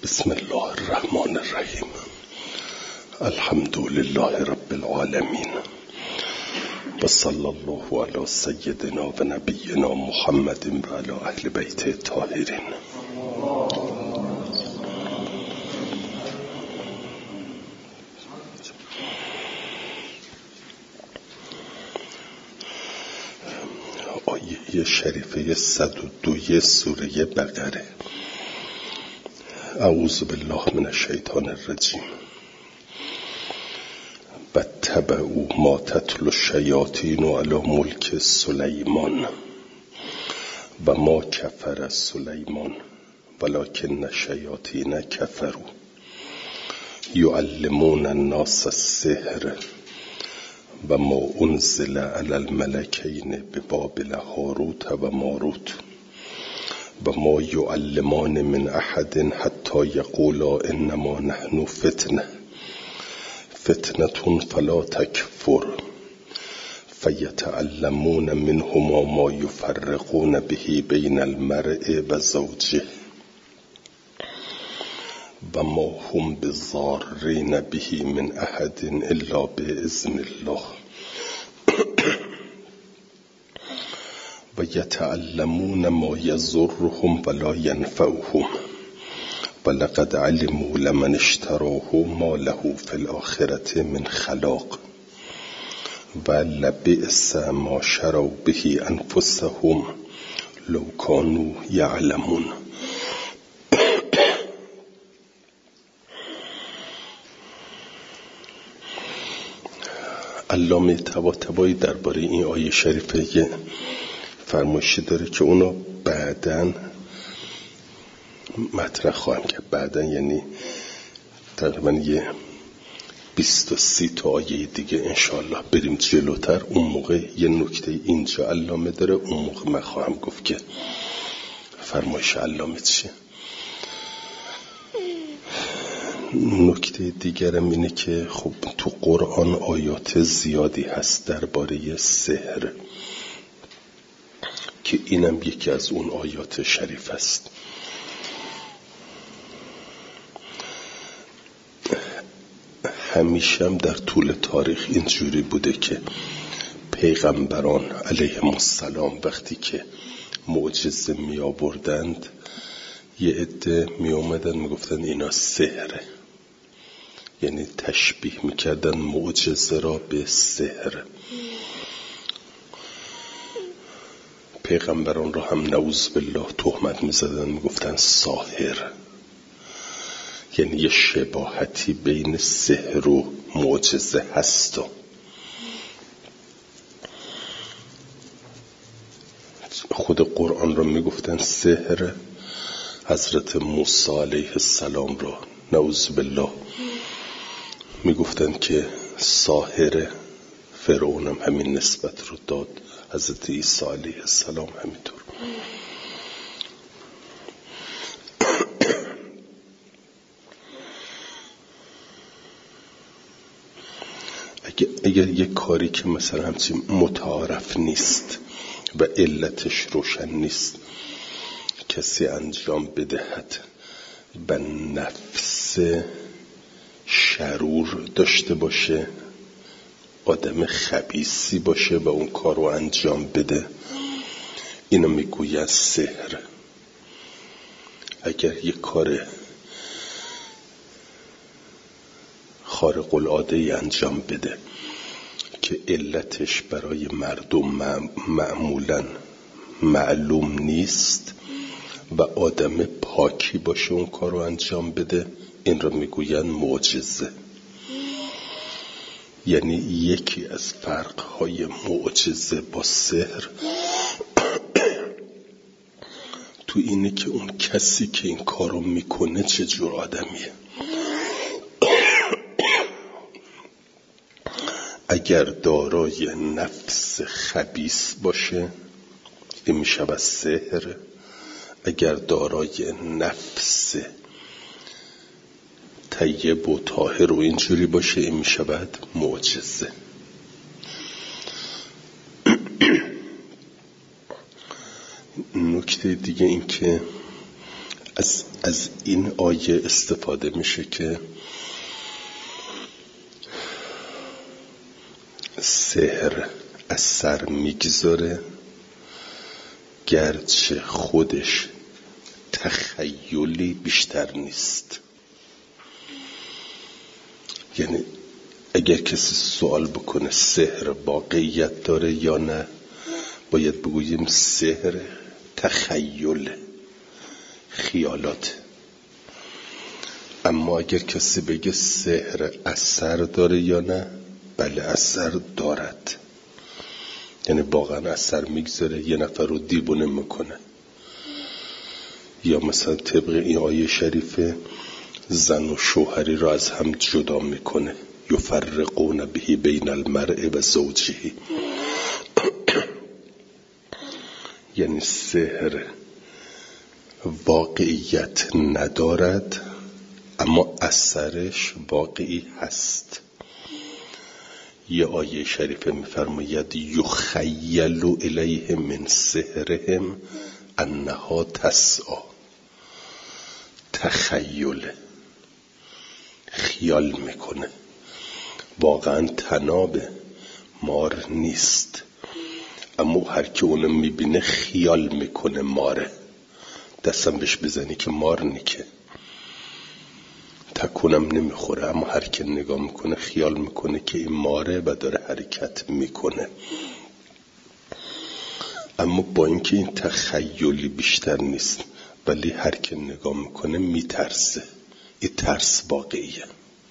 بسم الله الرحمن الرحیم. الحمد لله رب العالمین و صلی الله علی سیدنا و نبینا محمد و علی اهل بیت الطاهرین. آیه شریفه 102 سوره بقره. اعوذ بالله من الشیطان الرجیم. و تبعوا ما تتلو الشیاطین علی ملک سلیمان و ما کفر سلیمان ولکن الشیاطین کفروا یعلمون الناس السحر و ما انزل علی الملکین ببابل هاروت و ماروت و ما یعلمان من احد حتی یقولا انما نحن فتنه فلا تکفر فیتعلمون منهما ما یفرقون به بین المرء و زوجه و ما هم بضارین به من احد الا باذن الله و یتعلمون ما یضرهم ولا ینفعهم ولقد علموا لمن اشتراه ما له فی الآخرة من خلاق و لبئس ما شروا به انفسهم لو كانوا یعلمون. علامه طباطبایی درباره این آیه شریفه یه فرمایشی داره که اونا بعداً مطرح خواهم کرد. بعداً یعنی تقریباً یه 20 تا آیه دیگه انشاءالله بریم جلوتر. اون موقع یه نکته اینجا علامه داره، اون موقع من خواهم گفت که فرمایش علامه چیه. نکته دیگرم اینه که خب تو قرآن آیات زیادی هست درباره سحر که اینم یکی از اون آیات شریف است. همیشه هم در طول تاریخ اینجوری بوده که پیغمبران علیهم السلام وقتی که معجزه می آوردند یه عده می اومدن می گفتن اینا سحره، یعنی تشبیه می کردن معجزه را به سحر. پیغمبران را هم نعوذ بالله تهمت می زدن، می گفتن ساحر، یعنی یه شباهتی بین سحر و معجزه هست. خود قرآن را می گفتن سحر. حضرت موسی علیه السلام را نعوذ بالله می گفتن که ساحر. فرعون هم همین نسبت رو داد، حضرت عیسی علیه السلام همینطور. اگر یک کاری که مثلا همچین متعارف نیست و علتش روشن نیست کسی انجام بدهد و نفس شرور داشته باشه، آدم خبیثی باشه و اون کار رو انجام بده، اینو میگوید سحر. اگر یک کار خارق العاده انجام بده که علتش برای مردم معمولاً معلوم نیست و آدم پاکی باشه اون کار رو انجام بده، این رو میگوین معجزه. یعنی یکی از فرقهای معجزه با سحر تو اینه که اون کسی که این کار رو میکنه چه جور آدمیه. اگر دارای نفس خبیث باشه این میشه سحر. اگر دارای نفس طیب و طاهر و اینجوری باشه این میشه معجزه. نکته دیگه این که از این آیه استفاده میشه که سحر از سر میگذاره، گرچه خودش تخیلی بیشتر نیست. یعنی اگر کسی سوال بکنه سحر واقعیت داره یا نه، باید بگوییم سحر تخیل، خیالات. اما اگر کسی بگه سحر اثر داره یا نه، بله اثر دارد. یعنی واقعا اثر میگذاره، یه نفر رو دیوونه میکنه. یا مثلا طبق این آیه شریفه زن و شوهری را از هم جدا میکنه، یفرقون به بین المرء و زوجه. یعنی سحر واقعیت ندارد اما اثرش واقعی هست. یه آیه شریفه میفرماید یخیل الیه من سحرهم انها تسعی. تخیل، خیال میکنه، واقعا تناب مار نیست، اما هر که اونو میبینه خیال میکنه ماره. دستم بهش بزنی که مار نیکه، تکونم نمیخوره، اما هر که نگاه میکنه خیال میکنه که این ماره و داره حرکت میکنه. اما با اینکه این تخیلی بیشتر نیست، ولی هر که نگاه میکنه میترسه. این ترس واقعیه.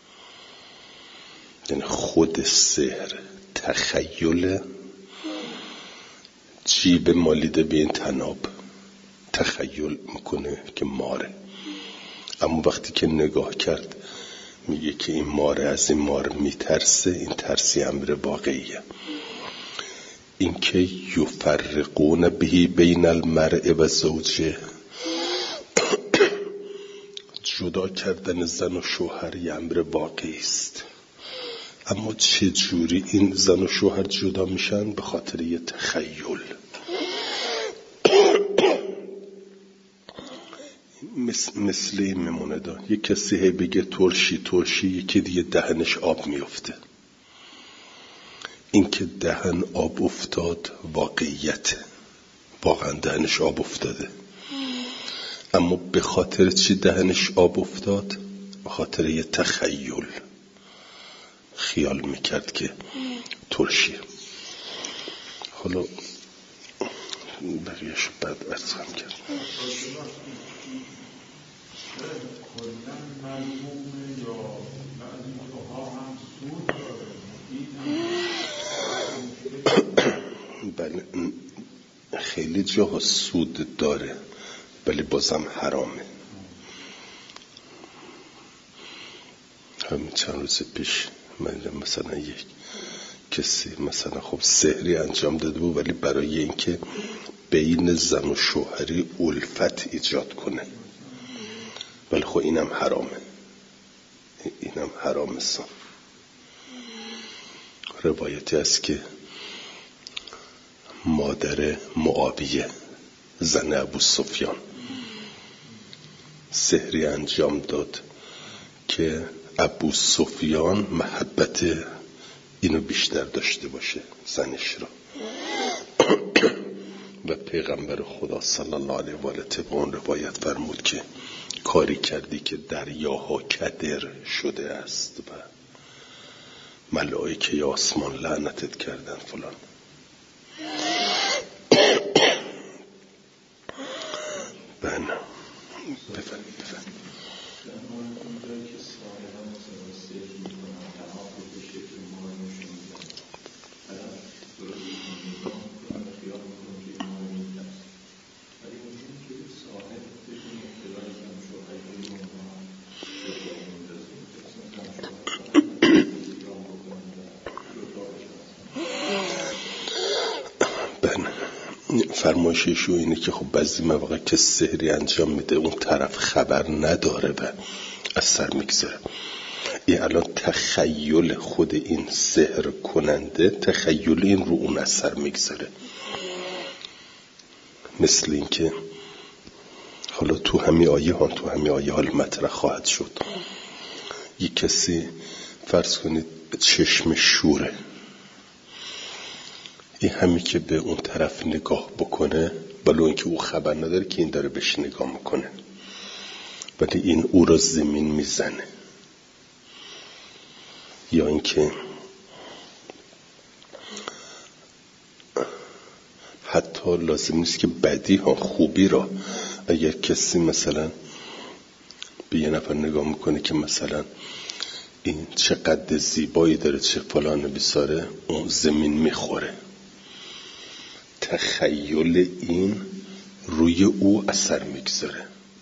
یعنی خود سحر تخیل، جیب مالیده به این تناب، تخیل میکنه که ماره. اما وقتی که نگاه کرد میگه که این ماره از این مار میترسه. این ترسی امر واقعیه. این که یفرقون به بین المرء و زوجه، جدا کردن زن و شوهر یه امر واقعی است. اما چه جوری این زن و شوهر جدا میشن؟ به خاطر یه تخیل. مثل این میمونه دا یک کسی هی بگه ترشی ترشی، یکی دیگه دهنش آب میفته. این که دهن آب افتاد واقعیت، واقعا دهنش آب افتاده. اما به خاطر چی دهنش آب افتاد؟ به خاطر یه تخیل، خیال میکرد که ترشیه. حالا بقیه‌شو بعد عرض هم کرد. بله خیلی جاها سود داره ولی بازم حرامه. همین چند روز پیش من مثلا یک کسی مثلا خب سحری انجام داده بود، ولی برای اینکه بین زن و شوهری الفت ایجاد کنه. ولی خب اینم حرامه، اینم حرامه. روایتی است که مادر معاویه زن ابو سفیان سحری انجام داد که ابو سفیان محبت اینو بیشتر داشته باشه، زنش را. و پیغمبر خدا صلی الله علیه و آله طبق اون روایت فرمود که کاری کردی که دریاها کدر شده است و ملائکه آسمان لعنتت کردن فلان. بفرمایید. فرمایششو اینه که خب بعضی مواقع که سحری انجام میده اون طرف خبر نداره و از سر میگذره. این الان تخیل خود این سحر کننده، تخیل این رو اون از سر میگذره. مثل این که حالا تو همین آیه حال مطرح خواهد شد. یک کسی فرض کنید چشم شوره، این همی که به اون طرف نگاه بکنه ولی اینکه او خبر نداره که این داره بهش نگاه میکنه، ولی این او را زمین میزنه. یا اینکه حتی لازم نیست که بدی ها، خوبی را، اگر کسی مثلا به یه نفر نگاه میکنه که مثلا این چقدر زیبایی داره، چه فلان بیساره، اون زمین میخوره. تخیل این روی او اثر میگذاره.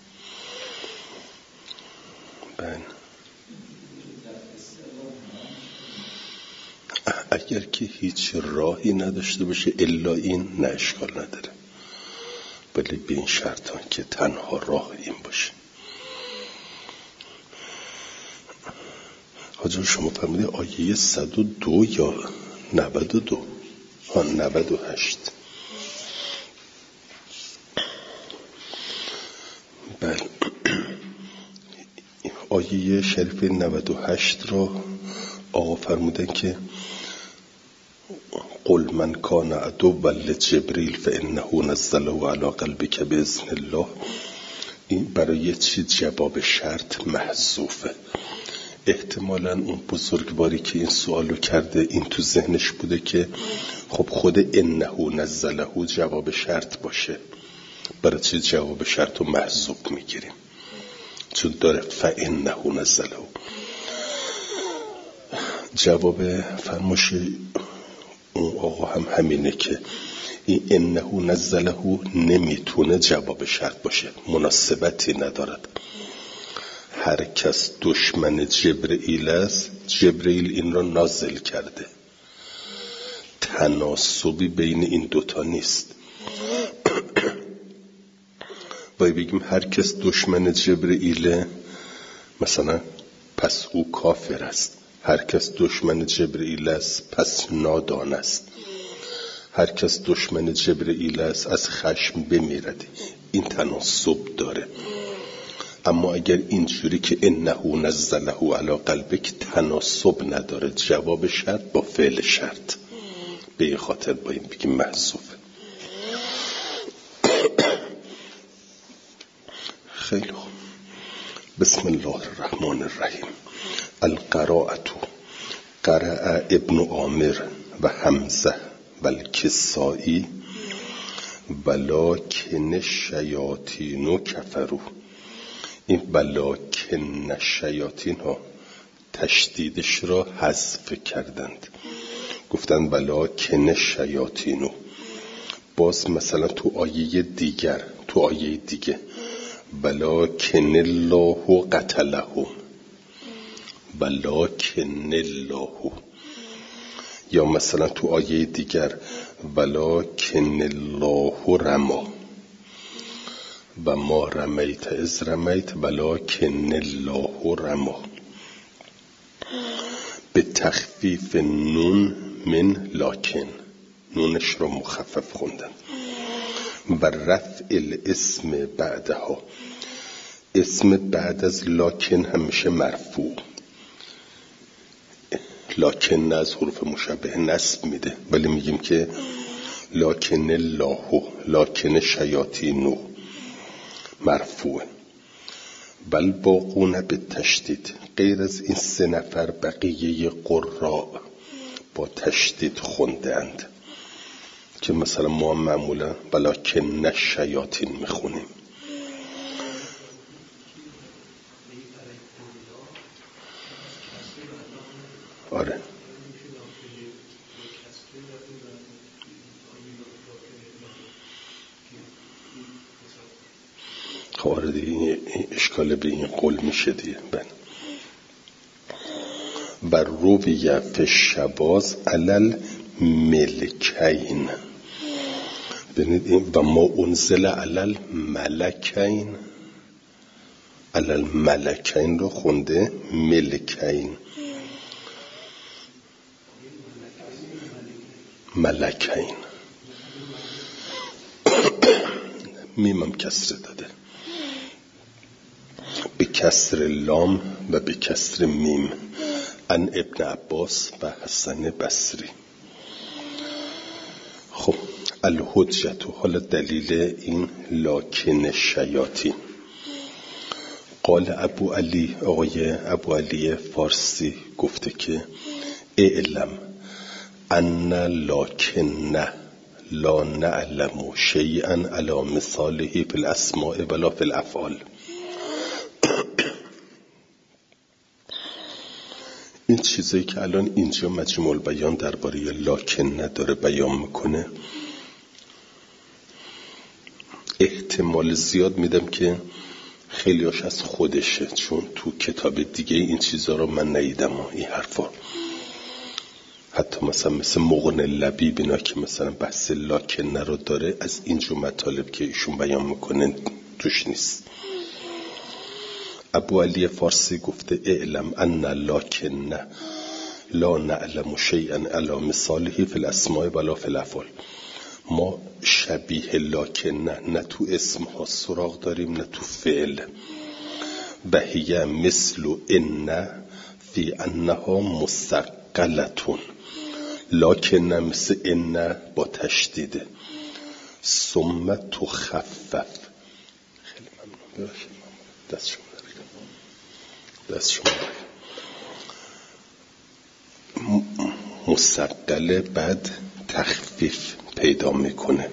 اگر که هیچ راهی نداشته باشه الا این، نه اشکال نداره، ولی به این شرط که تنها راه این باشه. حاجا شما فرمودید آیه 102 یا 92 98. بله، آیه شریف 98 را آقا فرمودن که قل من کان عدوا لجبریل فانه نزله علی قلبک باذن الله. این برای چی جواب شرط محذوفه؟ احتمالاً اون بزرگواری که این سوالو کرده این تو ذهنش بوده که خب خود انه نزله جواب شرط باشه، برای چی جواب شرط رو محذوف میگیریم؟ چون داره فانه نزله. جواب فرموش اون آقا هم همینه که این انه نزله نمیتونه جواب شرط باشه، مناسبتی ندارد. هر کس دشمن جبرئیل است، جبرئیل این را نازل کرده، تناسبی بین این دوتا نیست. باید بگیم هر کس دشمن جبرئیل مثلا پس او کافر است، هر کس دشمن جبرئیل است پس نادان است، هر کس دشمن جبرئیل است از خشم بمیرد. این تناسب داره. اما اگر اینجوری که انه نزله علی قلبک تناسب نداره، جواب شرط با فعل شرط، به این خاطر باید بگیم محذوفه. خیلی خوب. بسم الله الرحمن الرحیم. القراءة قرأ ابن عامر و حمزه و الکسائی ولکن الشیاطین کفروا. این ولکن الشیاطین ها تشدیدش را حذف کردند، گفتن ولکن الشیاطین. باز مثلا تو آیه دیگه ولکن الله قتلهم، ولکن الله. یا مثلا تو آیه دیگر ولکن الله رما و ما رمیت از رمیت ولکن الله رما، به تخفیف نون من لکن، نونش رو مخفف خوندن. و رفع الاسم بعدها، اسم بعد از لکن همیشه مرفوع. لکن از حروف مشابه نصب میده، ولی میگیم که لکن الله، لکن شیاطین مرفوع. بل باقون به تشدید، غیر از این 3 نفر بقیه قراء با تشدید خوندند، که مثلا ما معمولا ولکن الشیاطین میخونیم. آره خب دیگه اشکال به این قول میشه دیگه. بر رویه فی شباز علل ملکین. ببینید این و ما انزل علل ملکین، علل ملکین رو خونده ملکین، ملکین میمم کسره داده. به کسر لام و به کسر میم، عن ابن عباس و حسن بصری. خب الحجت، حالا دلیل این لکن شیاطین. قال ابو علی، آقای ابو علی فارسی گفته که اعلم ان لکن لا نعلم شیئا علی مثاله فی الاسماء ولا فی الافعال. این چیزایی که الان اینجا مجموع البیان درباره لکن نداره بیان میکنه، احتمال زیاد میدم که خیلیاش از خودشه، چون تو کتاب دیگه این چیزا رو من ندیدم. این حرفا حتی مثل مغن لبیب اینا که مثلا بحث لکن رو داره، از اینجور مطالب که ایشون بیان میکنه توش نیست. ابو علی فارسی گفته اعلم ان لکن لا نعلم شیئا علی مثاله فی الاسماء ولا فی الافعال. ما شبیه لکن نه تو اسم ها سراغ داریم نه تو فعل. بهیه مثل ان فی انها مثقلتون، لکن مثل ان با تشدیده. ثم تخفف. خیلی ممنون، ببخشید دست شما مثقله بعد تخفیف پیدا میکنه،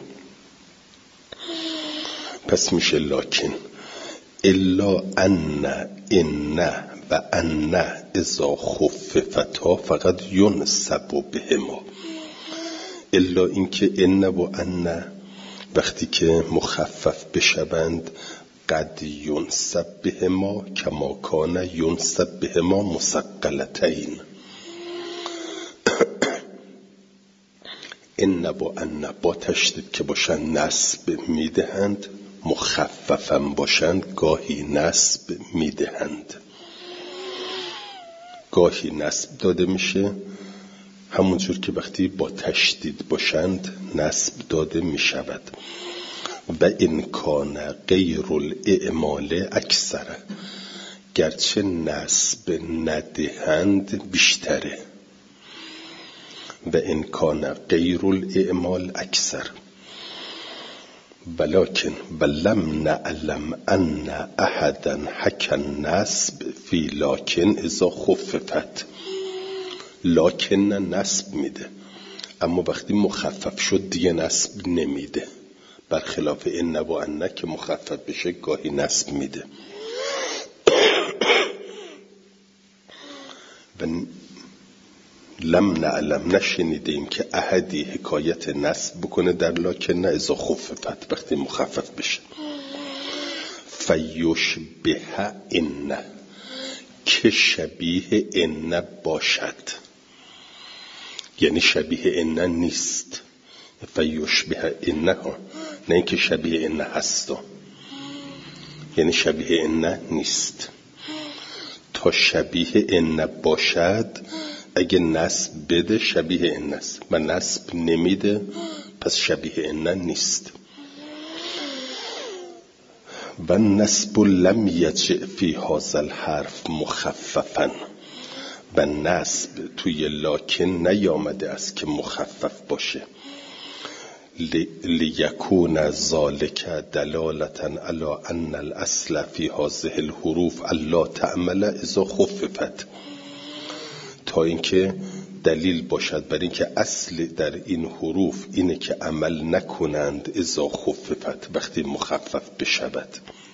پس میشه لکن. الا ان و ان اذا خففتا فقط ینسب بهما. الا اینکه ان و ان وقتی که مخفف بشوند قد ینسب بهما کما کان ینسب بهما مثقلتین. ان و ان با تشدید که باشن نسب میدهند، مخففم باشند گاهی نسب میدهند. گاهی نسب داده میشه، همونجور که وقتی با تشدید باشند نسب داده میشود. و این کان غیر الاعمال اکثر، گرچه نسب ندهند بیشتره. و این کان غیر الاعمال اکثر ولکن ولم نعلم ان احدا حکى النسب فی لکن اذا خففت. لکن نسب میده، اما وقتی مخفف شد دیگه نسب نمیده، برخلاف ان و ان که مخفف بشه گاهی نسب میده. و لم نعلم، نشنیدیم که احدی حکایت نسب بکنه در لکن اذا خففت، وقتی مخفف بشه. فیشبه ان، که شبیه ان باشد، یعنی شبیه ان نیست. فیشبه ان ها، نه اینکه شبیه ان هستا، یعنی شبیه ان نیست. تا شبیه ان باشد اگه نسب بده شبیه ان است، و نسب نمیده پس شبیه ان نیست. و نسب لم یجع فی هذا الحرف مخففا، و نسب توی لکن نیامده است که مخفف باشه. لیکون ذالک دلالتا علی ان الاصل فی هذه الحروف الا تعمل اذا خففت، تا اینکه دلیل باشد بر اینکه اصل در این حروف اینه که عمل نکنند اذا خففت، وقتی مخفف بشود.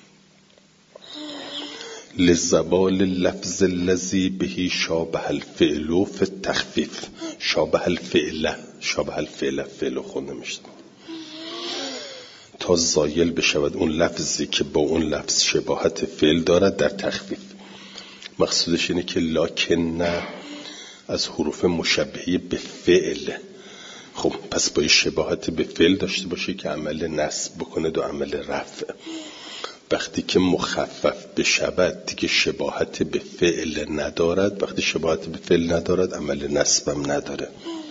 لزوال اللفظ الذی به شابه الفعل فی التخفیف. شابه الفعل فعل خونده میشه، تا زایل بشود اون لفظی که با اون لفظ شباهت فعل دارد در تخفیف. مقصودش اینه که لکن از حروف مشبهه به فعل، خب پس باید شباهت به فعل داشته باشه که عمل نصب بکنه و عمل رفع. وقتی که مخفف بشود دیگه شباهت به فعل ندارد، وقتی شباهت به فعل ندارد عمل نصبم نداره.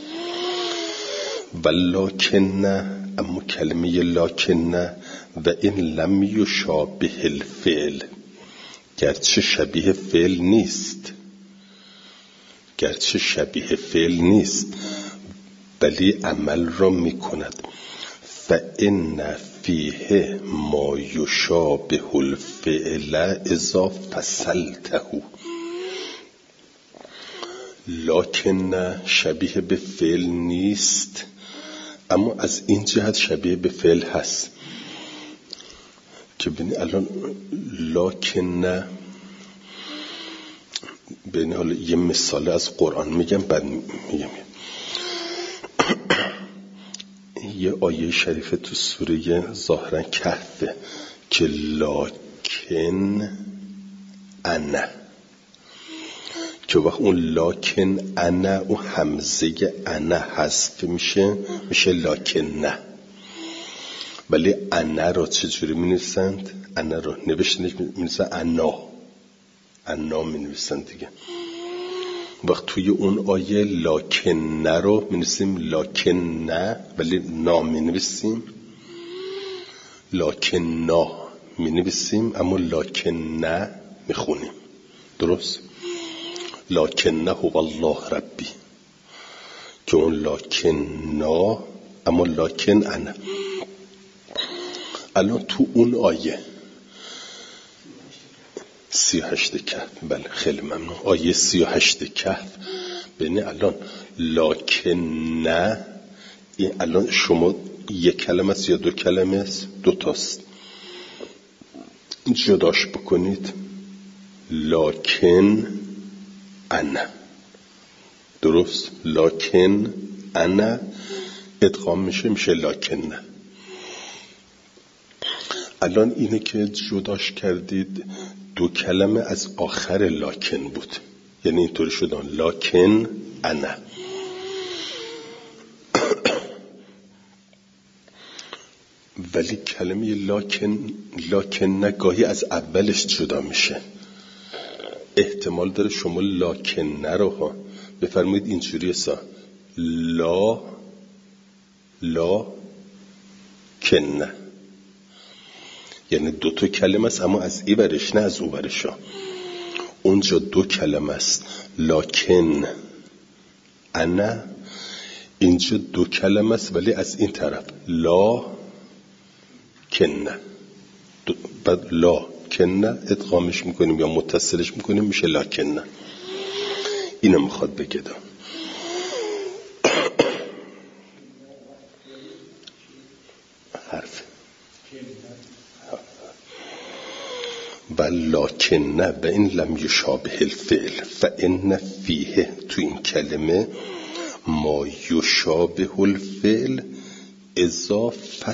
ولکن، اما کلمه لکن و این لم یشابه الفعل، گرچه شبیه فعل نیست ولی عمل را میکند. فإن فیه ما یشابه الفعل اذا فصلته. لکن شبیه به فعل نیست، اما از این جهت شبیه به فعل هست که ببینی الان لکن ببینی. حالا یه مثال از قرآن میگم بعد میگم. یه آیه شریفه تو سوره ظاهرا کهفه که لکن انا، که وقت اون لکن انا و همزه انا حذف میشه لکن نه. ولی انا رو چجوری می نویسند؟ انا رو نوشته می نویسند انا می نویسند دیگه. وقت توی اون آیه لکن نه رو می نویسیم لکن نه، ولی نا می نویسیم لکن نا می نویسیم، اما لکن نه می خونیم. درست؟ لکن نه هو الله ربی، که اون لکن نا اما لکن انا. الان تو اون آیه 38 کهف، بله خیلی ممنون، آیه 38 کهف ببینید الان لکن نه، این الان شما یک کلمه است یا دو کلمه است؟ دو تاست. جداش بکنید لکن انا. درست؟ لکن انا ادغام میشه لکن نه. الان اینه که جداش کردید دو کلمه از آخر لکن بود، یعنی اینطوری شدن لکن انا. ولی کلمه لکن نگاهی از اولش جدا میشه. احتمال داره شما لکن نه رو بفرمایید اینجوری سا لا کن، یعنی دو تا کلمه است اما از این برش نه از او برش ها. اونجا دو کلمه است لکن انا، اینجا دو کلمه است ولی از این طرف لا کن. بعد لا کن ادغامش میکنیم یا متصلش میکنیم میشه لکن. اینو میخواد بگه دا. حرف ولکن و این لم یشابه الفعل فإن فیه، تو این کلمه ما یشابه الفعل اذا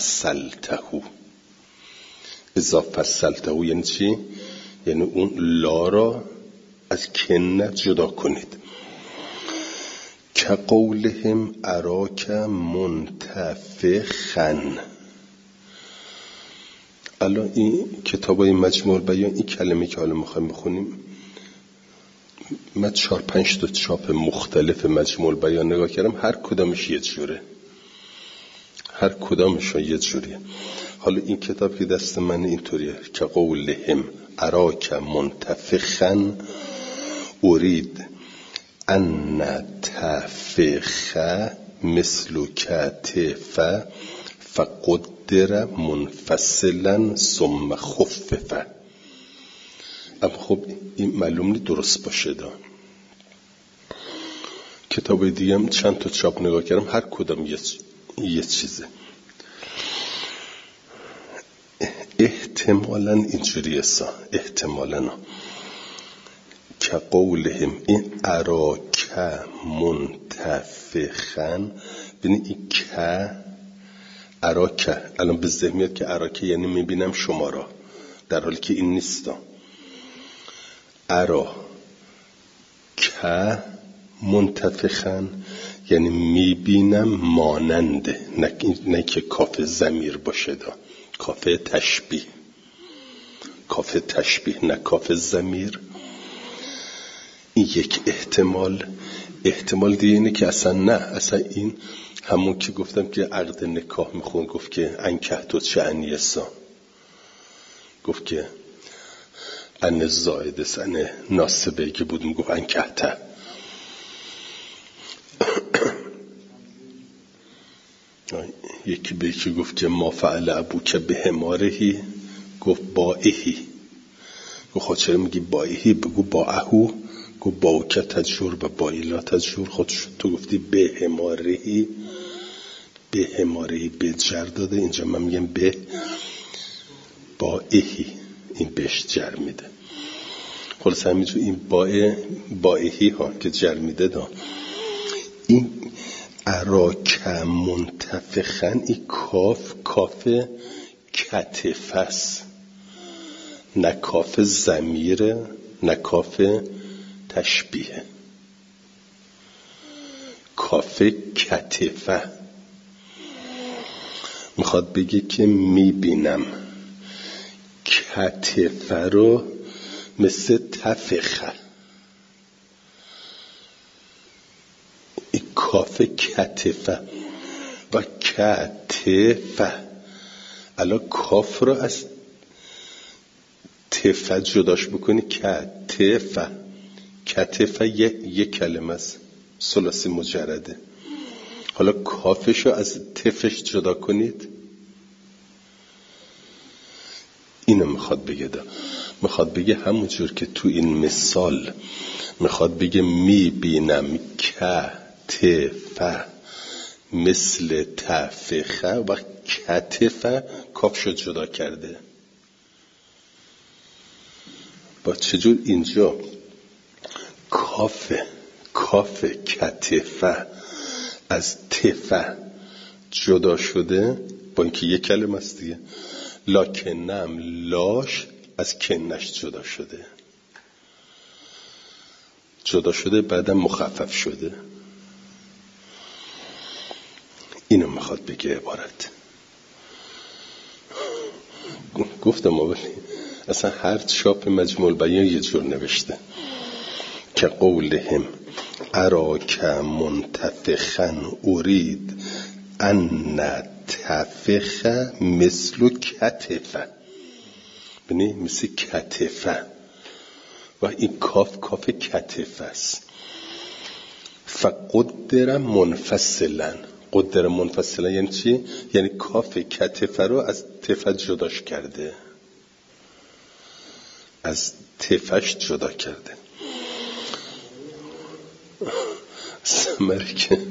فصلته. یعنی چی؟ یعنی اون لا را از کن جدا کنید. که قولهم اراک منتفخا. الان این کتابای مجموع البیان، این کلمه که حالا میخوایم بخونیم، من 4-5 تا چاپ مختلف مجموع البیان نگاه کردم، هر کدامش یه جوره، هر کدامش یه جوریه. حالا این کتاب که دست من اینطوریه که قولهم اراک منتفخا ارید ان تفخ مثل کتف فقدر منفصلا ثم خفف. اما خب این معلوم نیست درست باشه دا. کتاب دیگه هم چند تا چاپ نگاه کردم، هر کدام یه چیزه. احتمالاً اینجوریه احتمالاً که قولهم این اراک منتفخن. ببینید این که اراک الان به ذهن میاد که اراک یعنی میبینم شما را، در حالی که این نیستا. ارا که منتفخن یعنی میبینم ماننده، نه که کاف ضمیر باشه دا، کاف تشبیه نه کاف ضمیر. این یک احتمال دیگه اینه که اصلا این همون که گفتم که عقد نکاح میخون، گفت که انکحتو چه انیسا، گفت که ان زائد سن ناسبه که بود میگفت انکهته. یکی به یکی گفت که ما فعل ابوک به حمارهی، گفت بائهی. گفت خود چرا میگی بائهی؟ بگو باهو. گفت باوک تجور و بایلا تجور. خود تو گفتی به حمارهی، به حمارهی به جر داده، اینجا من میگم به بائهی، این بهش جر میده. خلاص همینجور این بائهی ها که جر میده دا. این اراک منتفخن، این کاف کتف است، نه کاف ضمیره نه کاف تشبیه، کاف کتفه. میخواد بگه که میبینم کتفه رو مثل تفخه. این کاف کتفه و کتفه. الان کاف رو از تفه جداش بکنی کتفه. کتفه یک کلمه است، ثلاثی مجرده. حالا کافش رو از تفش جدا کنید. اینو میخواد بگه دا. میخواد بگه همونجور که تو این مثال میخواد بگه میبینم کتفه مثل تفخه و کتفه کافشو جدا کرده. با چجور اینجا کاف کتفه از تفه جدا شده، با اینکه یک کلمه است دیگه، لکنم لاش از کنش جدا شده بعدم مخفف شده. اینو میخواد بگه عبارت. گفتم اصلا هر چاپ مجموع البیان یه جور نوشته که قولهم اراک منتفخن ارید ان تفخ مثل کتفه. ببینی مثل کتفه و این کاف کتفه است. فقدر منفصلا. قدر منفصلا یعنی چی؟ یعنی کاف کتفه رو از تفه جداش کرده، از تفش جدا کرده. سمری که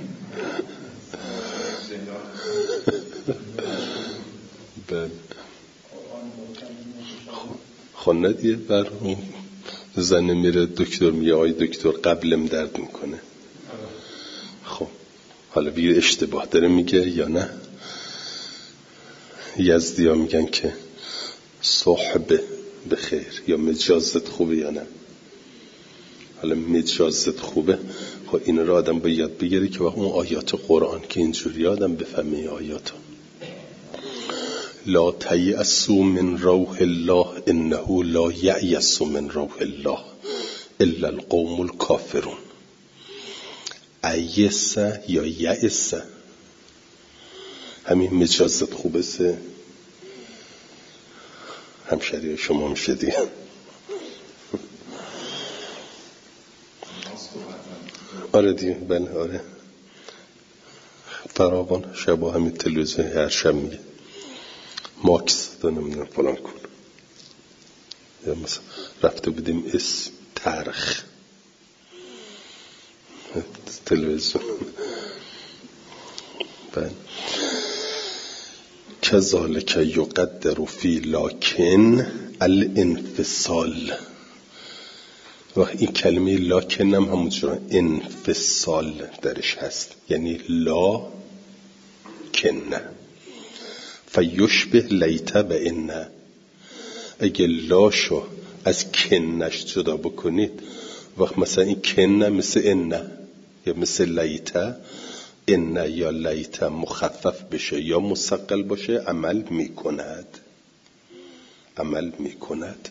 خونه دیگه بر زنه میره دکتر میگه آی دکتر قبلم درد میکنه. خب حالا بگیر اشتباه داره میگه یا نه. یزدی ها میگن که صحبه به خیر، یا مجازت خوبه یا نه. حالا مجازت خوبه، خب این رو آدم باید یاد بگیره که اون آیات قرآن که اینجوری آدم بفهمه آیاتو. لا تیأسوا من روح الله انه لا یأیس من روح الله الا القوم الکافرون. ایس یا یأس همین مجازت خوبه سه همشریه شما میشه دیگه. آره دیگه بله آره فراوان شبا همین تلویزیون هر شب میگه ماکس نمیدونم فلان کن. یا مثلا رفته بودیم اسم ترخ تلویزیون. بله کذالک یقدر فی لکن الانفصال. و این کلمه لاکن هم همونجور انفصال درش هست، یعنی لا کنه فیشبه لیته و انه. اگه لاشو از کنش جدا بکنید وقت مثلا این کنه مثل انه یا مثل لیته، انه یا لیته مخفف بشه یا مستقل باشه عمل میکند.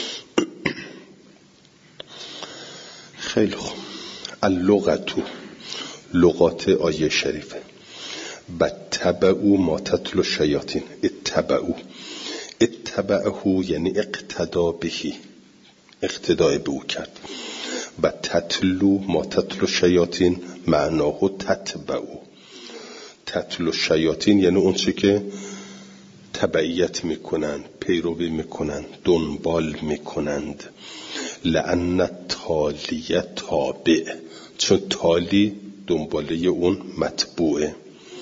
خیلی خوب. اللغتو لغات آیه شریفه. بتبعو ما تتلو شیاطین. اتبعو اتبعه یعنی اقتدا بهی، اقتدای به او کرد. و تتلو ما تتلو شیاطین معناه تتبعو. تتلو شیاطین یعنی اون چه که تبعیت میکنند، پیروی میکنند، دنبال میکنند. لأن تالیه تابع، چون تالی دنباله اون متبوعه.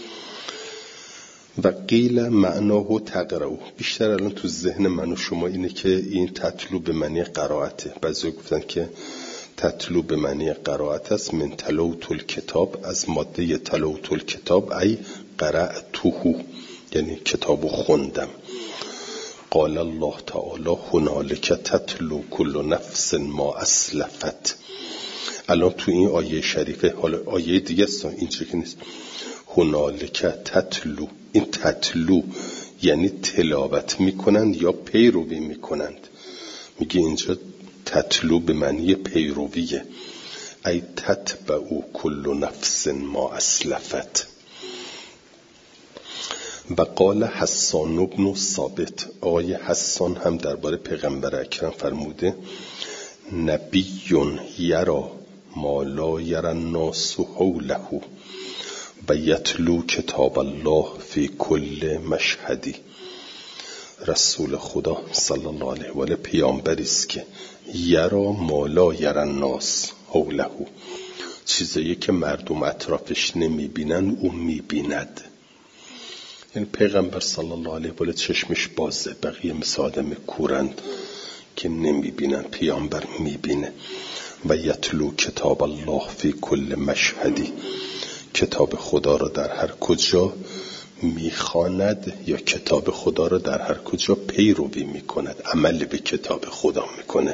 و قیل معناه تقرأو. بیشتر الان تو ذهن من و شما اینه که این تتلو به معنی قرائته. بعضی گفتن که تتلو به معنی قرائت است. من تلوت الکتاب، از ماده تلوت الکتاب ای قرأته، یعنی کتابو خوندم. قال الله تعالی هنالک تتلو کل نفس ما اسلفت. الان تو این آیه شریفه، حالا آیه دیگه است اینجا که نیست، هنالک تتلو، این تتلو یعنی تلاوت میکنند یا پیروی میکنند. میگه اینجا تتلو به معنی پیرویه. ای تتبعو کل نفس ما اسلفت. و قال حسان بن ثابت، آقای حسان هم درباره پیغمبر اکرم فرموده نبی یرا ما لا یرا الناس حوله و یتلو کتاب الله فی کل مشهدی. رسول خدا صلی الله علیه و آله پیامبری است که یرا ما لا یرا الناس حوله، چیزایی که مردم اطرافش نمیبینن او میبیند. یعنی پیغمبر صلی الله علیه و آله چشمش بازه، بقیه مثل آدم کورند که نمیبینن، پیامبر میبینه. و یتلو کتاب الله فی کل مشهدی، کتاب خدا را در هر کجا میخواند یا کتاب خدا را در هر کجا پیروی میکند، عمل به کتاب خدا میکنه.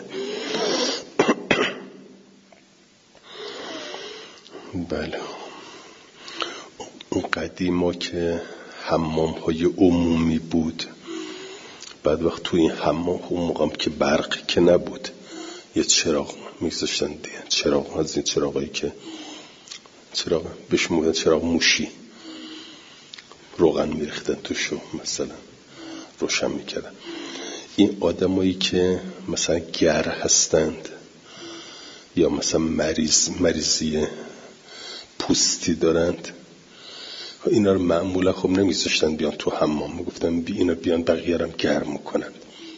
بله، اون قدیما که حمام های عمومی بود، بعد وقت تو این حمام اون موقعم که برق که نبود، یه چراغ میگذاشتن دیگه، چراغ از این چراغایی که چراغ بهش میگن چراغ موشی، روغن میریختن توشو مثلا روشن میکردن. این آدمایی که مثلا گر هستند یا مثلا مریضی پوستی دارند، اینا رو معمولا خب نمیذاشتن بیان تو حمام، میگفتن اینا بیان بقیه رو گرم کنند.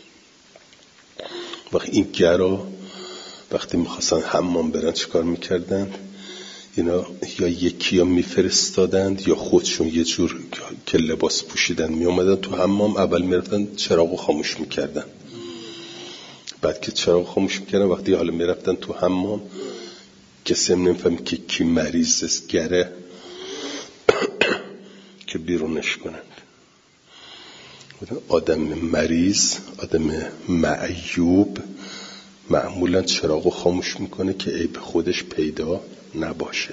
وقتی این گرا وقتی میخواستن حمام برن چیکار میکردن؟ اینا یا یکی یا میفرستادند یا خودشون یه جور که لباس پوشیدن میومدن تو حمام، اول میرفتن چراغو خاموش میکردن. بعد که چراغ خاموش میکردن، وقتی حالا میرفتن تو حمام کسی هم نمیفهم که کی مریض است گره که بیرونش کنند. آدم مریض، آدم معیوب معمولا چراغو خاموش میکنه که عیب خودش پیدا نباشه.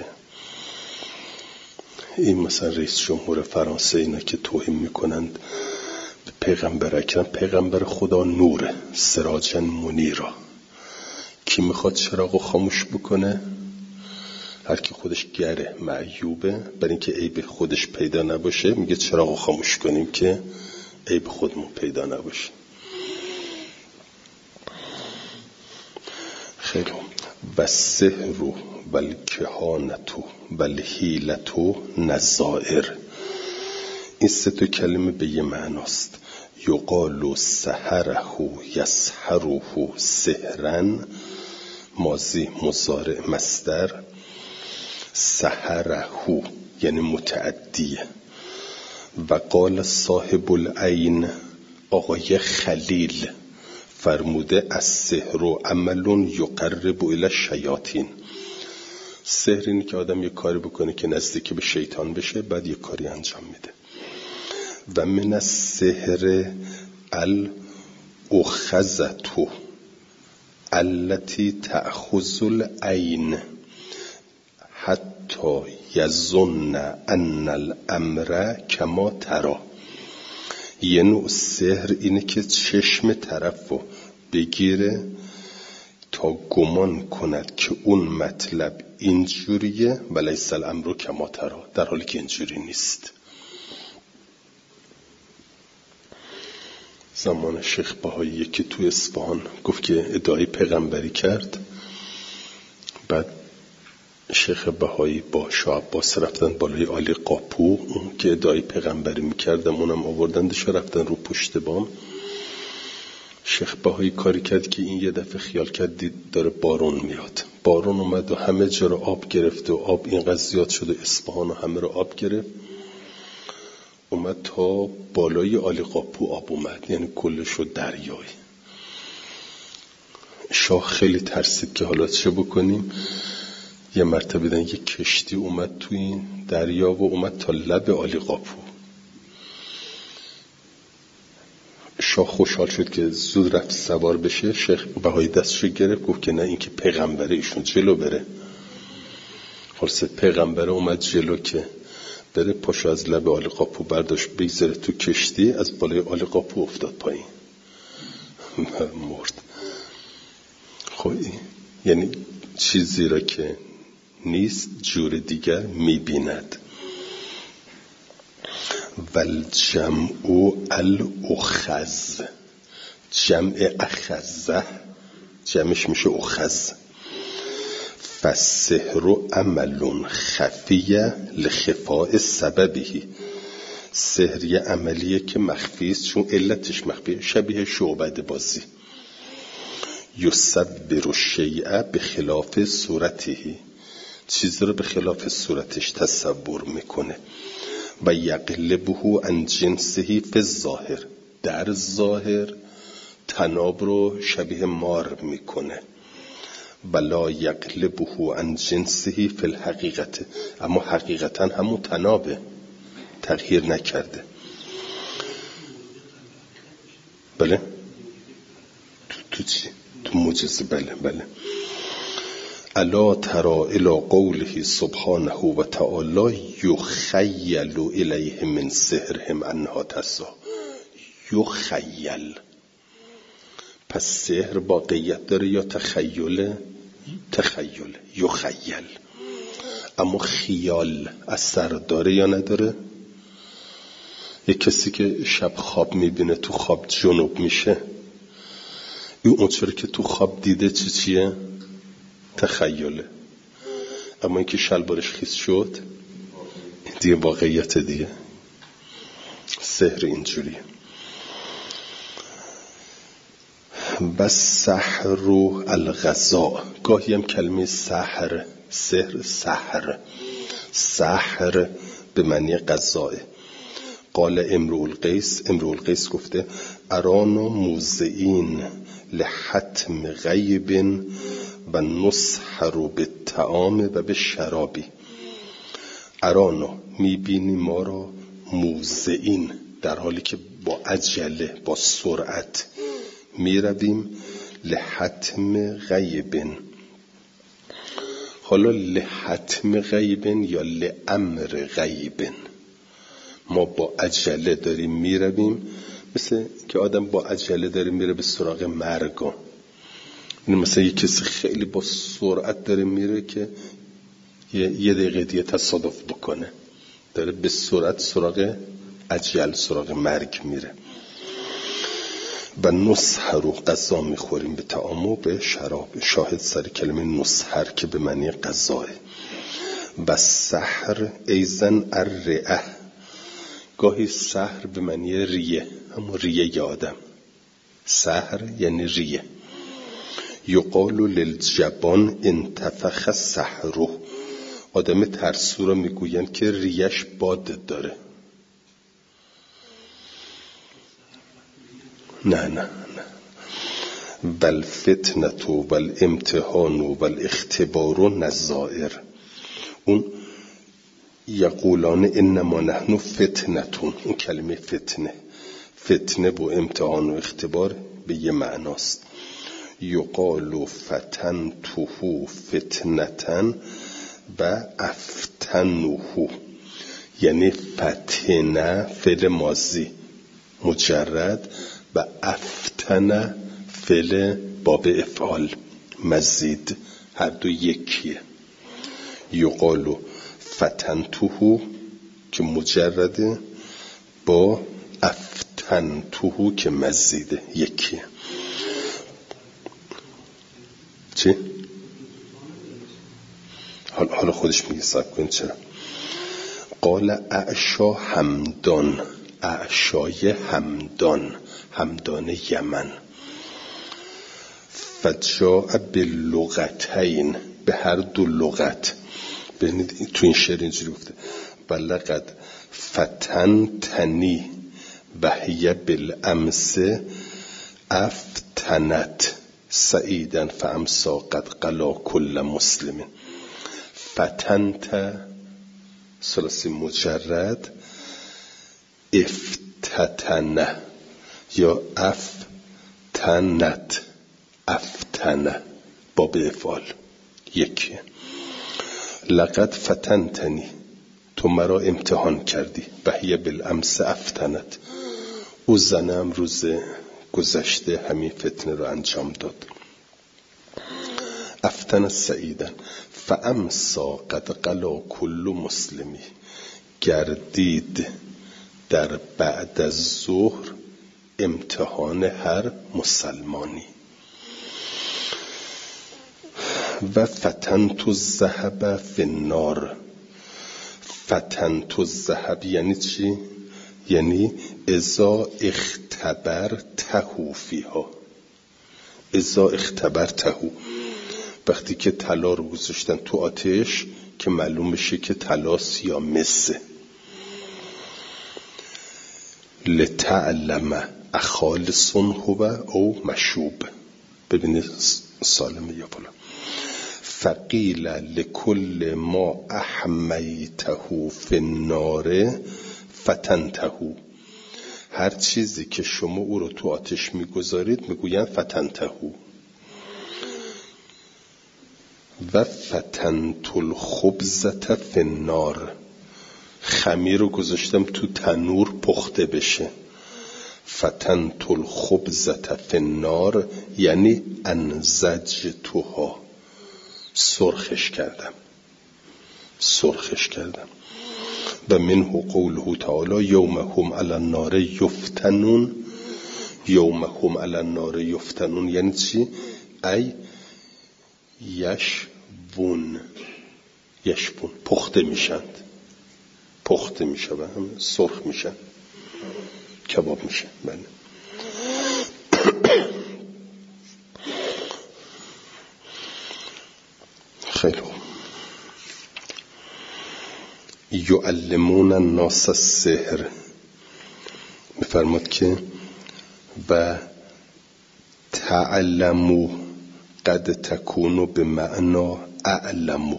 این مثلا رئیس جمهور فرانسه اینا که توهین میکنند به پیغمبر اکرم، پیغمبر خدا نوره، سراجا منیرا. کی میخواد چراغو خاموش بکنه؟ هر کی خودش گره، معیوبه، برای اینکه عیب خودش پیدا نباشه میگه چراغو خاموش کنیم که عیب خودمون پیدا نباشه. خیلی. و سحر و الکهانت و الحیلت نظائر، این سه تا کلمه به یه معناست. یقال سحره یسحره سحرن، ماضی مضارع مصدر، سحره یعنی متعدیه. و قال صاحب العین، آقای خلیل فرموده السحر عمل یقرب الی الشیاطین. سحر اینه که آدم یه کاری بکنه که نزدیک به شیطان بشه، بعد یه کاری انجام میده. و من السحر الاخذة التي تأخذ العین حتی یظن ان الامر کما تری. یه نوع سحر اینه که چشم طرفو بگیره تا گمان کند که اون مطلب اینجوریه ولیس الامر کما تری، در حالی که اینجوری نیست. زمان شیخ بهایی که تو اصفهان گفت که ادعای پیغمبری کرد. بعد شیخ بهایی با شاه عباس رفتن بالای عالی قاپو، اون که ادعای پیغمبری میکردم اونم آوردندش و رفتن رو پشت بام. شیخ بهایی کاری کرد که این یه دفعه خیال کرد دید داره بارون میاد. بارون اومد و همه جا رو آب گرفت و آب اینقدر زیاد شد و اصفهان و همه رو آب گرفت. اومد تا بالای عالی قاپو آب اومد، یعنی کلش رو دریای. شاه خیلی ترسید که حالا چه بکنیم. یه مرتبه دیدن یه کشتی اومد توی این دریا و اومد تا لب عالی قاپو. شاه خوشحال شد که زود رفت سوار بشه. شیخ بهایی دستشو گرفت گفت که نه، این که پیغمبره، ایشون جلو بره. خلاص پیغمبره اومد جلو که بره، پاشو از لب عالی قاپو برداشت بگذاره تو کشتی، از بالای عالی قاپو افتاد پایین مرد. خب یعنی چیزی را که نیست جور دیگر میبیند. والجمع الاخذ، جمع اخذه جمعش میشه اخذ. فالسحر عمل خفیه لخفاء سببه، سحر یه عملیه که مخفیست چون علتش مخفیه، شبیه شعبده بازی. یصور الشیء بخلاف صورته، چیز رو به خلاف صورتش تصور میکنه. و یقلبه عن جنسه فی الظاهر، در ظاهر تناب رو شبیه مار میکنه. ولا یقلبه عن جنسه فی الحقیقت، اما حقیقتا همون تنابه، تغییر نکرده. بله تو چی؟ تو معجزه. بله. الا ترى الى قوله سبحانه و تعالی یخیل الیه من سحرهم انها تسعی. یخیل، پس سحر واقعیت داره یا تخیل؟ تخیل. یخیل. اما خیال اثر داره یا نداره؟ یک کسی که شب خواب میبینه تو خواب جنوب میشه، اون چرا که تو خواب دیده چیه؟ تخیله. اما اینکه شلوارش خیس شد دیگه واقعیت دیگه. سحر اینجوریه. و سحر الغذا، گاهی هم کلمه سحر، سحر به معنی غذاه. قال امرؤ القیس گفته ارانا موزعین لحتم غیب و نسحر بالطعام و بالشراب. ارانا، میبینی ما را، موزعین، در حالی که با عجله با سرعت میرویم، لحتم غیب. حالا لحتم غیب یا لامر غیب، ما با عجله داریم میرویم، مثل که آدم با عجله داره میره به سراغ مرگ. یعنی مثلا یک کسی خیلی با سرعت داره میره که یه دقیقه دیگه تصادف بکنه، داره به سرعت سراغ اجل، سراغ مرگ میره. و نسحر رو غذا میخوریم، به طعام و به شراب. شاهد سر کلمه نسحر که به معنی غذاه. و سحر ایزن الرئه، گاهی سحر به معنی ریه، همون ریه آدم. سحر یعنی ریه. یقال للجبان انتفخ سحره، آدم ترسو را میگوین که ریش باد داره. نه. بل فتنة و بل امتحان و بل اختبار و نظائر. اون یقولان انما نحن فتنتون، اون کلمه فتنه با امتحان و اختبار به یه معناست. یقال فتنته فتنتن و افتنه، یعنی فتنه فعل ماضی مجرد و افتنه فعل باب افعال مزید، هر دو یکیه. یقال فتنته که مجرده با فتنتوه که مزیده یکیه. چی؟ حالا خودش میگه صبر کن چرا. قال اعشا همدان، اعشای همدان یمن. فجاء باللغتین، به هر دو لغت. ببینید تو این شعر اینجوری گفته بلغت فتنتنی وهی بالامس افتنت سعیدا فامسا قد قلا کل مسلم. فتنت ثلاثی مجرد، افتتنه یا افتنت، افتنه باب افعال یکیه. لقد فتنتنی، تو مرا امتحان کردی. وهی بالامس افتنت، او زنم روز گذشته همین فتنه رو انجام داد. افتن سعیدن فامسا قد قلا کل مسلمی، گردید در بعد از ظهر امتحان هر مسلمانی. و فتنت الذهب فی النار. فتنت الذهب یعنی چی؟ یعنی اذا اختبرته فیها، اذا اختبرته، وقتی که طلا رو گذاشتن تو آتش که معلوم بشه که طلاست یا مسه. لتعلم اخالص هو او مشوب. ببینید سالمه یا بالا. فقیل لکل ما احمیته فی النار فتنته. هر چیزی که شما او رو تو آتش میگذارید میگوین فتنته. و فتنت الخبزة فی النار، خمیر رو گذاشتم تو تنور پخته بشه. فتنت الخبزة فی النار یعنی انزجتها، سرخش کردم. و منه قوله تعالی یوم هم علی النار یفتنون. یوم هم علی النار یفتنون یعنی چی؟ ای یشبون، پخته میشند، و هم سرخ میشن، کباب میشن. بله. خیلی خوب. یعلمون الناس السحر، میفرماد که و تعلمو قد تکونو به معنا اعلمو.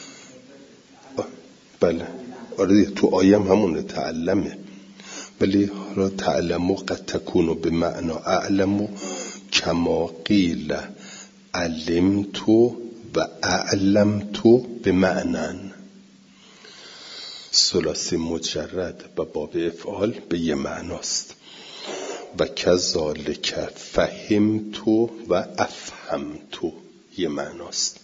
بله آره تو آیم همونه تعلمه، ولی حالا تعلمو قد تکونو به معنا اعلمو کما قیل علمتو و اعلمتو به معنن. ثلاثی مجرد و باب افعال به یه معناست. و کذالک فهمتو و افهمتو یه معناست.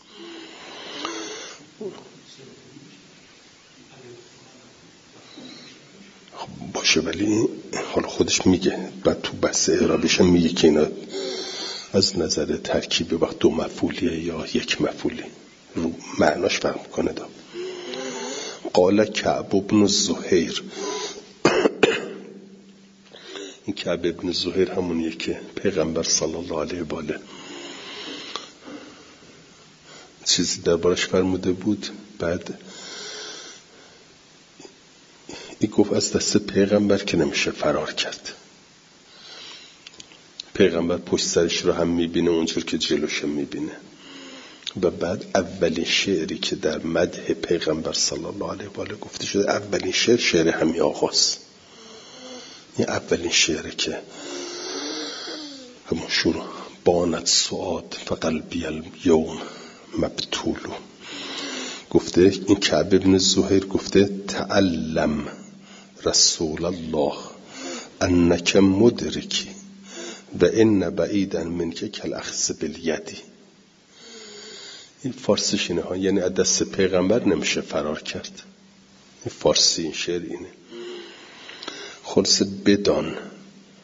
باشه ولی حالا خودش میگه بعد تو بحث اعرابش میگه که اینا از نظر ترکیب وقت دو مفعولیه یا یک مفعولی، رو معناش فرق کنه. دا قال کعب بن زهیر، این کعب بن زهیر همونیه که پیغمبر صلی الله علیه و آله چیزی دربارش فرموده بود. بعد این گفت از دست پیغمبر که نمیشه فرار کرد. پیغمبر پشت سرش رو هم میبینه اونجور که جلوش میبینه. و بعد اولین شعری که در مدح پیغمبر صلی الله علیه و آله گفته شده، اولین شعر همین آغاز. این اولین شعره که همون شروع بانت سعاد فقلبی الیوم مبتولو. گفته این کعب ابن زهیر گفته تعلم رسول الله انک مدرکی و ان بعیدا منک کالاخذ بالیدی. این فارسیش اینه ها، یعنی از دست پیغمبر نمیشه فرار کرد. این فارسی این شعر اینه. خلاص بدان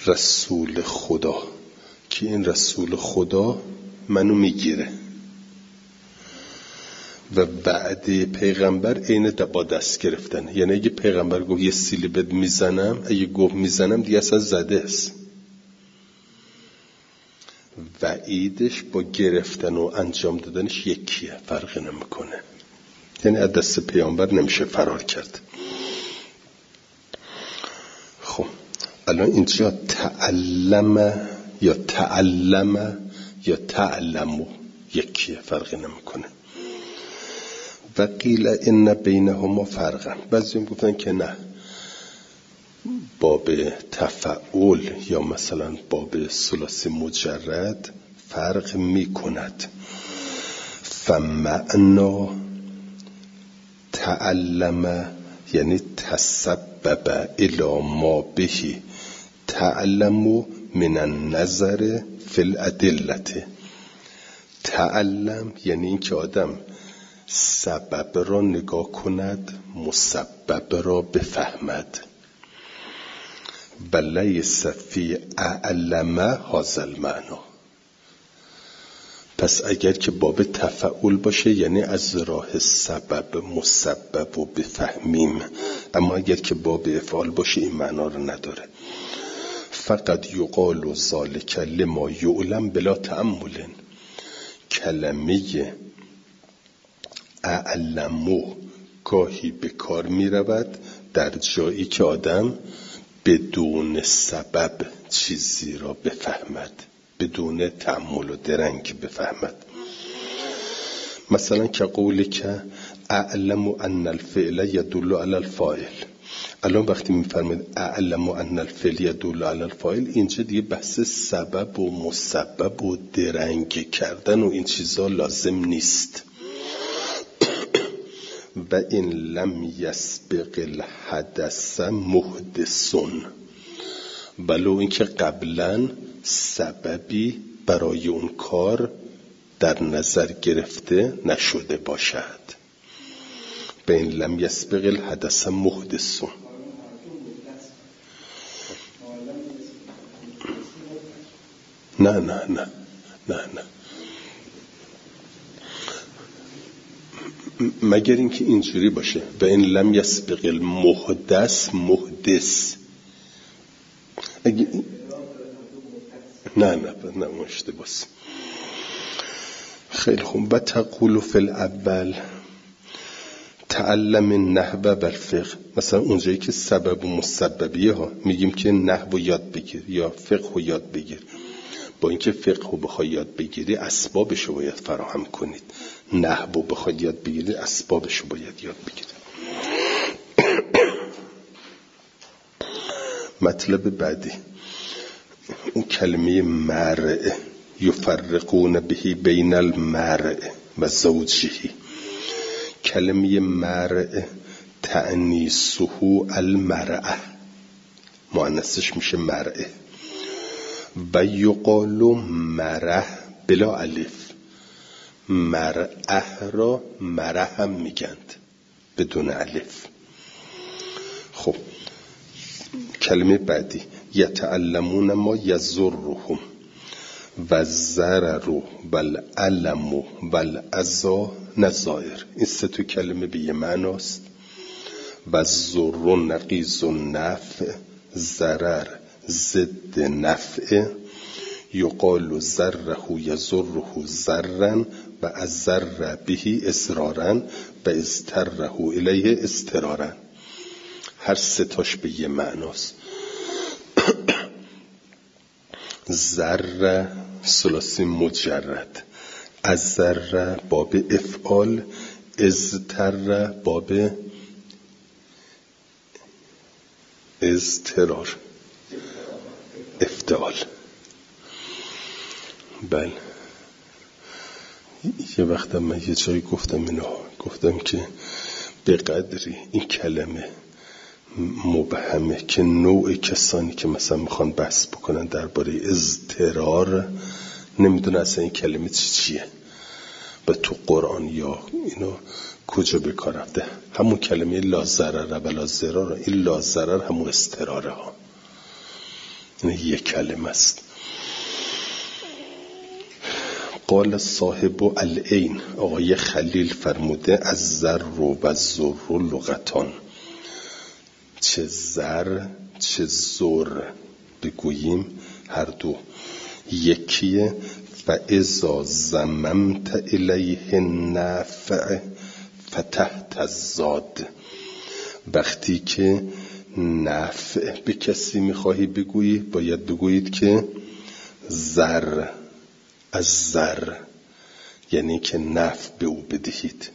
رسول خدا که این رسول خدا منو میگیره و وعده پیغمبر عین با دست گرفتن. یعنی اگه پیغمبر گفت یه سیلی بد میزنم، اگه گفت میزنم دیگه اصلا زده است. وعیدش با گرفتن و انجام دادنش یکیه، فرقی نمیکنه. یعنی از دست پیغمبر نمیشه فرار کرد. خب الان اینجا تعلم یا تعلمو یکیه، فرقی نمیکنه. و قیل ان بینهما فرقا، بعضی هم گفتن که نه، باب تفعول یا مثلا باب ثلاثی مجرد فرق می کند. فمعنا تعلم یعنی تسبب الی ما بهی تعلم من النظر فی الادلة. تعلم یعنی این که آدم سبب را نگاه کند، مسبب را بفهمد. لیس فی اعلم هذا المعنی. پس اگر که باب تفعول باشه یعنی از راه سبب مسبب و بفهمیم، اما اگر که باب افعال باشه این معنا رو نداره. فقط یقال ذلک لما یعلم بلا تأمل. کلمه اعلمو گاهی به کار می رود در جایی که آدم بدون سبب چیزی را بفهمد، بدون تأمل و درنگ بفهمد. مثلا که قولی که اعلم ان الفعل یدل علی الفاعل. الان وقتی میفرمید اعلم ان الفعل یدل علی الفاعل، اینجا دیگه بحث سبب و مسبب و درنگ کردن و این چیزا لازم نیست. و این لم یسبق الحدث محدثون، ولو اینکه قبلا سببی برای اون کار در نظر گرفته نشده باشد. به این لم یسبق الحدث محدثون. نه مگر اینکه اینجوری باشه و این لم یسبق المحدث محدث. نه اشتباس. خیلی خوب. و تقول فی الاول تعلم النحو والفقه. مثلا اونجایی که سبب و مسببیه ها میگیم که نحو یاد بگیر یا فقه یاد بگیر. با اینکه فقه رو بخوای یاد بگیری اسبابش رو باید فراهم کنید، نحو رو بخوای یاد بگیری اسبابش رو باید یاد بگیری. مطلب بعدی اون کلمه مرء، یفرقون بهی بین المرء و زوجه. کلمه مرء تأنیسه المرأة، مؤنثش میشه مرء. و یقال مرح بلا الف. مرأه را مرح هم میگند بدون الف. خب کلمه بعدی یتعلمون ما یضرهم و الضرر و الالم و الاذى نظائر. این سه تا کلمه به یه معناست. و الضر نقیض النفع، ضرر ضد نفع. یقال ضره یضره ضرا و اضر به اضرارا و اضطره الیه اضطرارا. هر سه تاش به یه معناست. ضر ثلاثی مجرد، اضر باب افعال، اضطر باب اضطرار افتعال. بله یه وقت من یه جایی گفتم که به قدری این کلمه مبهمه که نوع کسانی که مثلا میخوان بحث بکنن درباره اضطرار نمیدونه اصلا این کلمه چیه و تو قرآن یا اینو کجا به کار رفته. همون کلمه لا ضرر و لا ضرر، این لا ضرر همون اضطراره ها. این یک کلمه است. قال صاحب العین، آقای خلیل فرموده از زر و زر لغتان، چه زر چه زر بگوییم هر دو یکیه. فاذا ضممت الیه النفع فتحت الزاد، وقتی که نفع به کسی میخواهی بگویی باید بگویید که زر از زر، یعنی که نفع به او بدهید.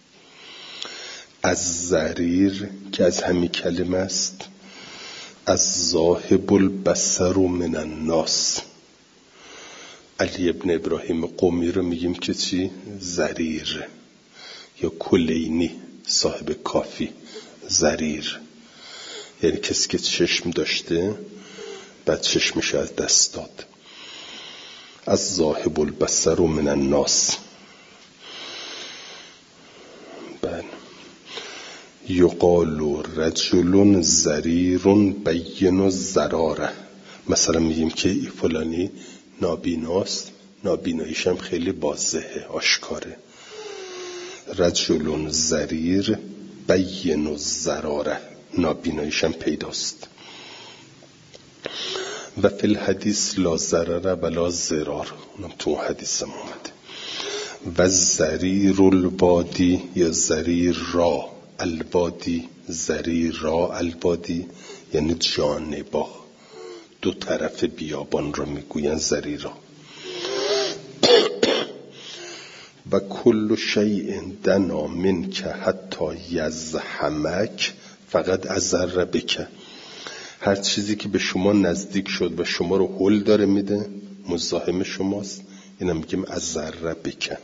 از زریر که از همین کلمه است. از ذاهب البصر من الناس، علی ابن ابراهیم قمی رو میگیم که چی؟ زریر. یا کلینی صاحب کافی، زریر یعنی کسی که چشم داشته بعد چشمش از دست داد. از ذاهب البصر من الناس. یقال رجل زریر بین الزراره، مثلا میگیم که فلانی نابیناست، نابیناییش هم خیلی واضحه، آشکاره. رجل زریر بین الزراره، نابیناییش هم پیداست. و فی الحدیث لا ضرر ولا ضرار، اونم تو حدیث هم اومده. و زریر الوادی یا زریر را الوادی، زریر را الوادی یعنی جانبا، دو طرف بیابان را میگوین زریرا. و کل شیء دنا منک حتی یزحمک فقط اضر بک، هر چیزی که به شما نزدیک شد و شما رو هول داره میده، مزاحم شماست، اینا میگیم اضر بک.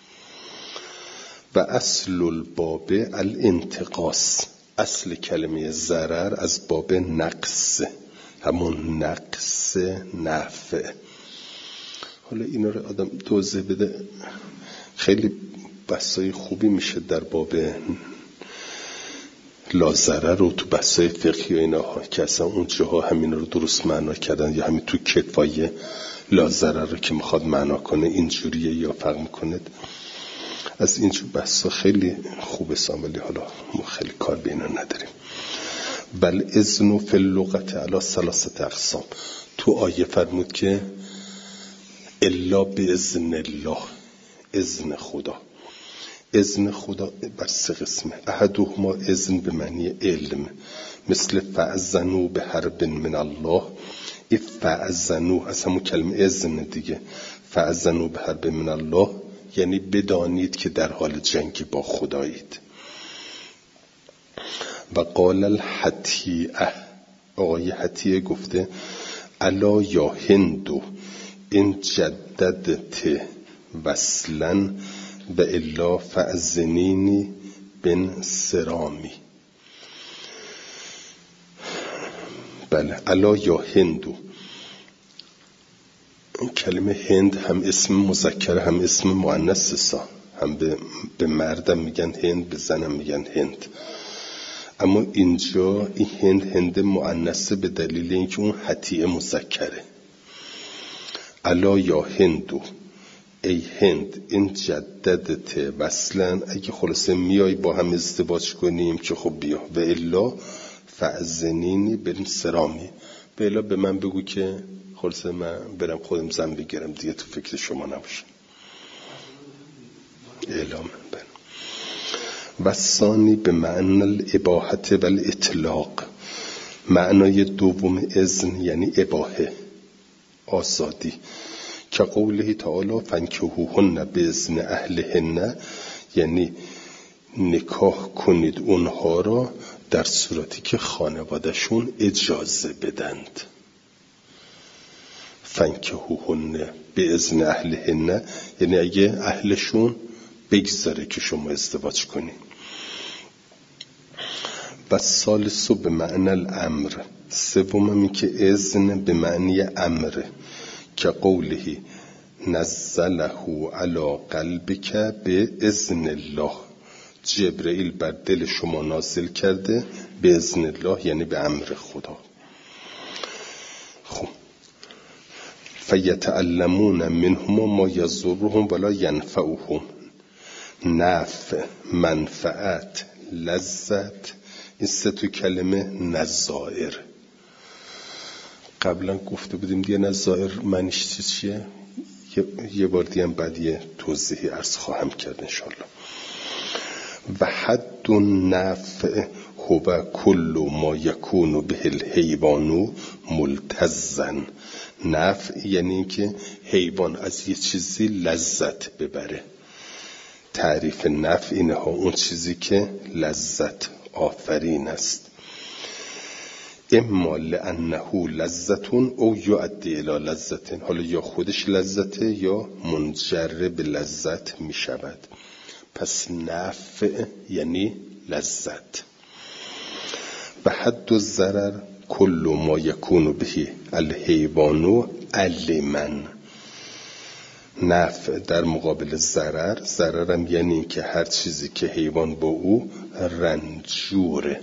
و اصل الباب الانتقاص، اصل کلمه ضرر از باب نقص، همون نقص نفع. حالا اینا رو آدم توضیح بده خیلی بحثای خوبی میشه در باب لا ضرر و تو بحثای فقهی و اینا که اصلا اونجاها همین رو درست معنا کردن، یا همین تو کفایه لا ضرر رو که میخواد معنا کنه اینجوریه یا فرق میکنه. از اینجور بحثا خیلی خوبه ساملی، حالا ما خیلی کار به اینا نداریم. بل اذن فی اللغت علی ثلاثه اقسام، تو آیه فرمود که الا باذن الله، اذن خدا. اذن خدا بر سه قسمه. احدهما اذن به معنی علم، مثل فاذنوا بحرب من الله. این فاذنوا از همون کلمه اذن دیگه، فاذنوا بحرب من الله یعنی بدانید که در حال جنگ با خدایید. و قال الحتیئه، آقای حتیئه گفته الا یا هندو این جددت وصلا و الا فأذنینی بن سرامی. بله، الا یا هندو، کلمه هند هم اسم مذکر هم اسم مؤنث سا، هم به مردم میگن هند، به زنم میگن هند. اما اینجا این هند مؤنث به دلیل اینکه اون حتیه مذکره. الا یا هندو ای هند این جددت وصلن، اگه خلاصه میای با هم ازدواج کنیم که خب بیا، و الا فأذنینی بن سرامی، و الا به من بگو که خلاصه من برم خودم زن بگیرم دیگه، تو فکر شما نباشم. اعلام بر و ثانی به معنی الاباحت و الاطلاق، معنای دوم اذن یعنی اباحه، آزادی، که قوله تعالی فانکحوهن باذن اهلهن، یعنی نکاح کنید اونها را در صورتی که خانوادهشون اجازه بدند. فانکحوهن باذن اهلهن یعنی اگه اهلشون بگذاره که شما ازدواج کنید. و ثالث به معنی الامر، سوم این که اذن به معنی امر، که قوله نزله علی قلبک به اذن الله، جبرئیل بر دل شما نازل کرده به اذن الله یعنی به امر خدا. خب فیتعلمون منهما ما یضرهم ولا ینفعهم. نفع، منفعت، لذت، این سه تو کلمه نظائر. قبلا گفته بودیم دیگه نظائر معنیش چیه؟ یه بار دیگه بعد یه توضیحی عرض خواهم کرد انشالله. و حد النفع هو کل ما یکون به الحیوان ملتزا. نفع یعنی که حیوان از یه چیزی لذت ببره. تعریف نفع اینه ها، اون چیزی که لذت آفرین است. اما لانه لذتون او یؤدی الی لذتین، حالا یا خودش لذته یا منجر به لذت می شود. پس نفع یعنی لذت. و حد الضرر کل ما یکون به الحیوان علما. نفع در مقابل ضرر، ضررم یعنی که هر چیزی که حیوان با او رنجوره.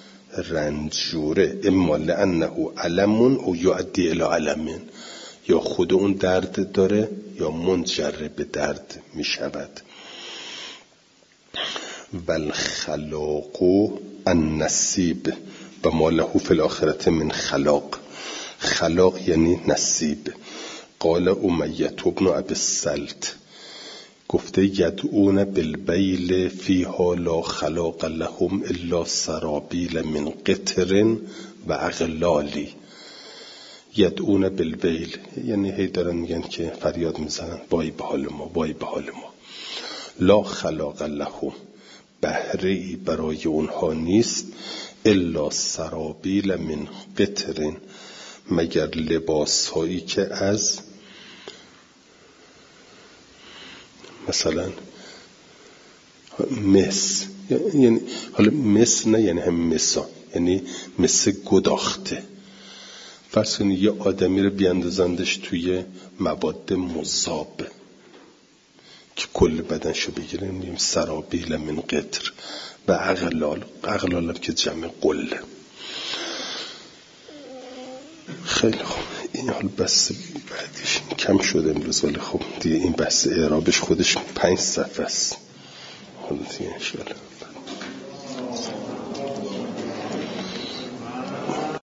اما لانه علم او یؤدی الی علم، یا خود اون درد داره یا منجر به درد می شود. والخلاق النصیب و ما له فی الاخرة من خلاق. خلاق یعنی نصیب. قال امیة بن ابی السلط، گفته یدعون بالبیل فیها لا خلاق لهم الا سرابیل من قطر و اغلالی. یدعون بالبیل یعنی هی دارن میگن که فریاد میزنن وای به حال ما، وای به حال ما. لا خلاق لهم، بهره‌ای برای اونها نیست، الا سرابیل من قطر، مگر لباس هایی که از مثلا مس، یعنی حالا مس نه یعنی هم مسا، یعنی مس گداخته. فرض کنید یه آدمی رو بیاندازندش توی مواد مذاب که کل بدنشو بگیره، میگیم سرابیل من قطر و اغلال. اغلال هم که جمع قله. خیلی خوب، این حال بس بعدیش کم شده امروز، ولی خب دیگه این بحث اعرابش خودش 5 صفحه است. حالا دیگه انشاءالله